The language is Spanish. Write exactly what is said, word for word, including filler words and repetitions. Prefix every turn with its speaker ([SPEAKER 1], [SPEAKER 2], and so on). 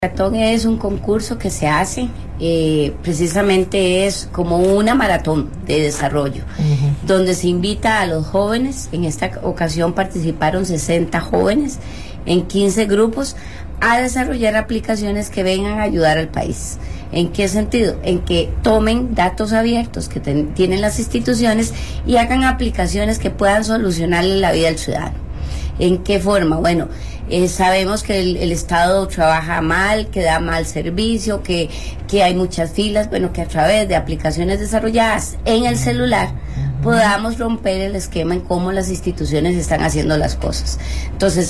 [SPEAKER 1] Maratón es un concurso que se hace, eh, precisamente es como una maratón de desarrollo, uh-huh. donde se invita a los jóvenes. En esta ocasión participaron sesenta jóvenes en quince grupos a desarrollar aplicaciones que vengan a ayudar al país. ¿En qué sentido? En que tomen datos abiertos que ten, tienen las instituciones y hagan aplicaciones que puedan solucionarle la vida al ciudadano. ¿En qué forma? Bueno, eh, sabemos que el, el Estado trabaja mal, que da mal servicio, que, que hay muchas filas. Bueno, que a través de aplicaciones desarrolladas en el celular podamos romper el esquema en cómo las instituciones están haciendo las cosas. Entonces,